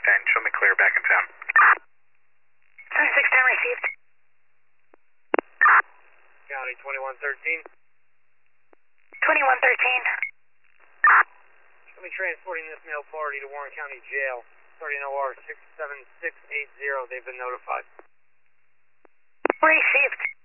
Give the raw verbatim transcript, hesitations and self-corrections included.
ten. Show me clear back in town. twenty-six ten received. County twenty-one thirteen. twenty-one thirteen. Show me transporting this male party to Warren County Jail. Starting O R six seven six eight zero. They've been notified. Received.